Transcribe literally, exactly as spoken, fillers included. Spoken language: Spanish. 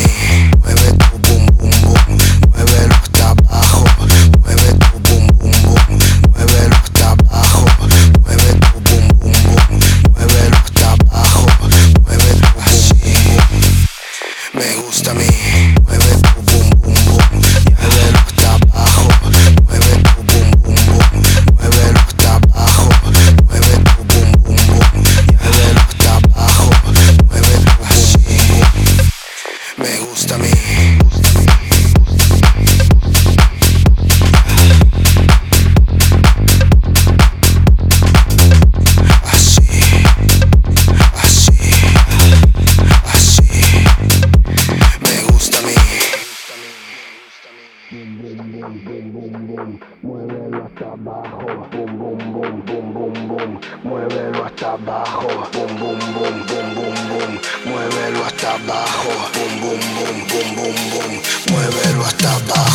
mueve tu bum bum bum, muévelo hasta abajo, mueve tu bum bum bum, muévelo hasta abajo, mueve tu bum bum bum, muévelo hasta abajo, mueve tu bum bum bum, me gusta a mí, mueve tu bum bum bum, muévelo hasta abajo, mueve tu bum bum bum, muévelo hasta abajo, mueve tu bum bum bum, muévelo hasta abajo, mueve tu bum bum bum, me gusta a mí. Bum bum bum bum bum bum, muévelo hasta abajo. Bum bum bum bum bum bum, muévelo hasta abajo. Bum bum bum bum bum bum, muévelo hasta abajo. Bum bum bum bum bum bum, muévelo hasta abajo.